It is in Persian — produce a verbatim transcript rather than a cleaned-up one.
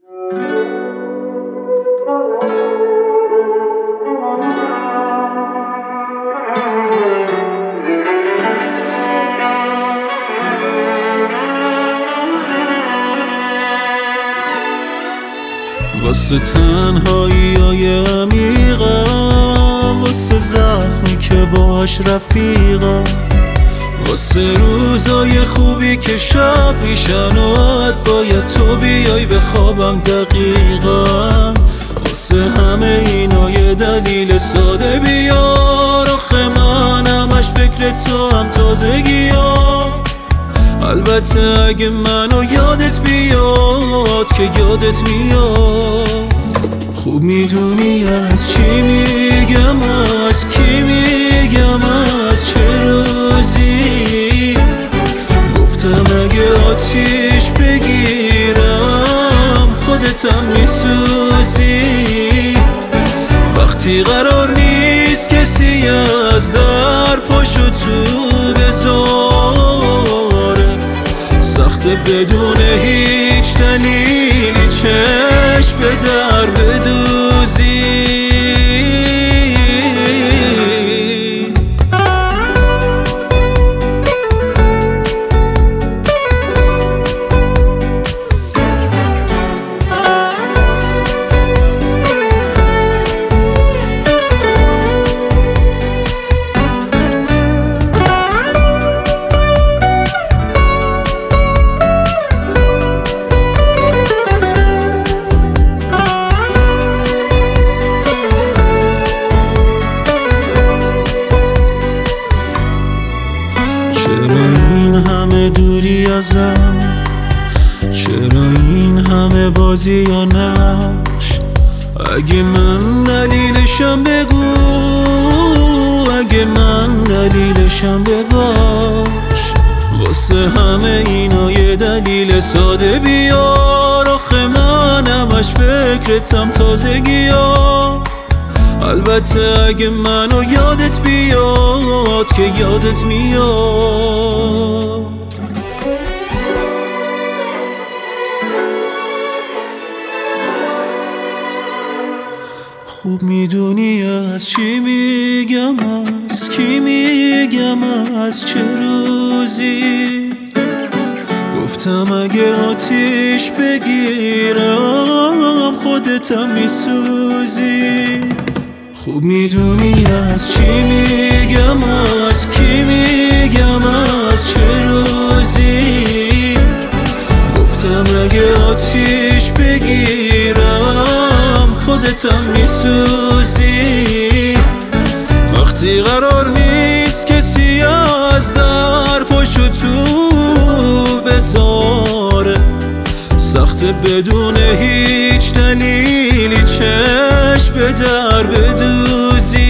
واسه تنهایی های عمیقم، واسه زخمی که باهاش رفیقم، واسه روزای خوبی که شب میشن و حد باید تو بیای به خوابم دقیقا. واسه همه اینا یه دلیل ساده بیار، آخه من همش فکر تو هم تازگیام. البته اگه منو یادت بیاد که یادت میاد. خوب میدونی از چی میگم، از کی میگم، از چه روزی. گفتم اگه آتیش بگیرم خودتم میسوزی. وقتی قرار نیست کسی از در پاشو تو بذاره، سخته بدون هیچ دلیلی چشم به در بدوزی. چرا این همه دوری ازم؟ چرا این همه بازی یا نقش؟ اگه من دلیلشم بگو، اگه من دلیلشم بباش. واسه همه اینا یه دلیل ساده بیار، آخه من همش فکرتم تازگیام. البته اگه منو یادت بیاد که یادت میاد. خوب میدونی از چی میگم، از کی میگم، از چه روزی. گفتم اگه آتیش بگیرم خودتم میسوزی. خوب میدونی از چی میگم، از کی میگم، از چه روزی. گفتم اگه آتیش بگیرم خودتم میسوزی. وقتی قرار نیست کسی از در پاشو تو بذاره، سخته بدون هیچ دلیلی چشم به در بدوزی.